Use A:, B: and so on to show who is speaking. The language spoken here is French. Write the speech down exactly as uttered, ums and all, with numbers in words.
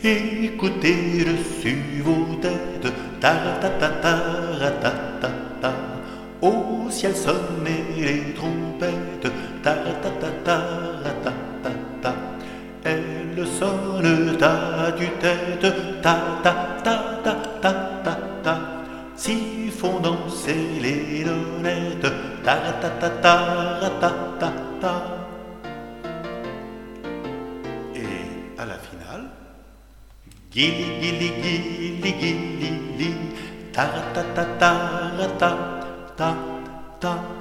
A: Écoutez dessus vos têtes, ta-ra-ta-ta-ta-ra-ta-ta-ta. Au ciel sonnaient les trompettes, ta-ra-ta-ta-ta-ra-ta-ta-ta. Elles sonnent à tue-tête, ta-ta-ta-ta-ta-ta-ta. S'y font danser les donnettes, ta-ra-ta-ta-ta-ra-ta-ta-ta. Et à la finale, Gili gili gili gili li, ta ta ta ta ta ta ta.